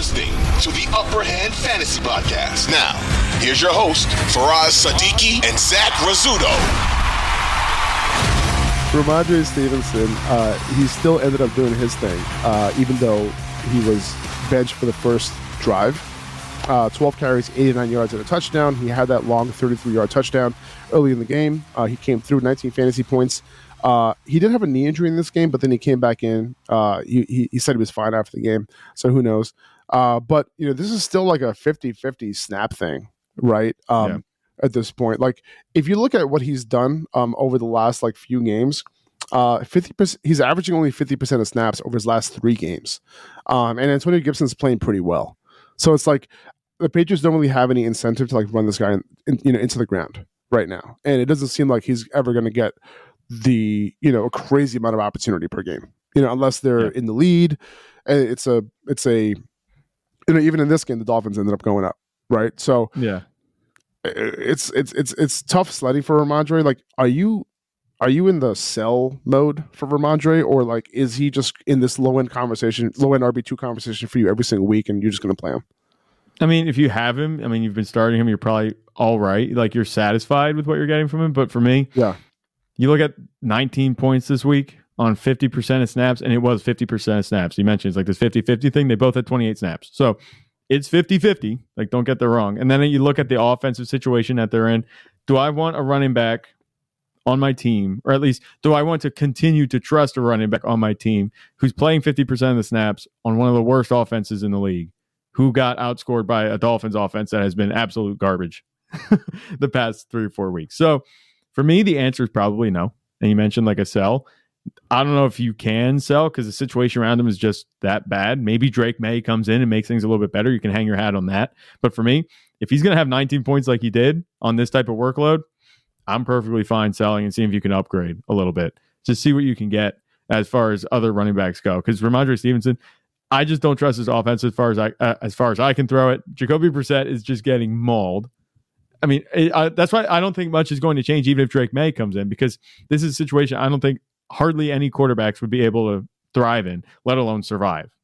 listening to the Upper Hand Fantasy Podcast. Now, here's your host, Faraz Siddiqui and Zach Rizzuto. Rhamondre Stevenson, he still ended up doing his thing, even though he was benched for the first drive. 12 carries, 89 yards and a touchdown. He had that long 33-yard touchdown early in the game. He came through 19 fantasy points. He did have a knee injury in this game, but then he came back in. He said he was fine after the game, so who knows? But this is still like a 50-50 snap thing, right? At this point, like if you look at what he's done over the last few games, 50%. He's averaging only 50% of snaps over his last 3 games, and Antonio Gibson's playing pretty well. So it's like the Patriots don't really have any incentive to run this guy into the ground right now, and it doesn't seem like he's ever going to get the a crazy amount of opportunity per game, unless they're in the lead. And it's a even in this game the Dolphins ended up going up, right? So it's tough sledding for Rhamondre. Like, are you in the sell mode for Rhamondre, or is he just in this low end RB2 conversation for you every single week, and you're just going to play him? I mean, if you have him, you've been starting him, you're probably all right. You're satisfied with what you're getting from him. But for me, you look at 19 points this week on 50% of snaps, and it was 50% of snaps. You mentioned it's this 50-50 thing. They both had 28 snaps. So it's 50-50. Don't get that wrong. And then you look at the offensive situation that they're in. Do I want a running back on my team, or at least do I want to continue to trust a running back on my team who's playing 50% of the snaps on one of the worst offenses in the league, who got outscored by a Dolphins offense that has been absolute garbage the past 3 or 4 weeks? So for me, the answer is probably no. And you mentioned a sell. I don't know if you can sell because the situation around him is just that bad. Maybe Drake May comes in and makes things a little bit better. You can hang your hat on that. But for me, if he's going to have 19 points like he did on this type of workload, I'm perfectly fine selling and seeing if you can upgrade a little bit. Just see what you can get as far as other running backs go. Because Rhamondre Stevenson, I just don't trust his offense as far as I can throw it. Jacoby Brissett is just getting mauled. That's why I don't think much is going to change even if Drake May comes in, because this is a situation I don't think hardly any quarterbacks would be able to thrive in, let alone survive.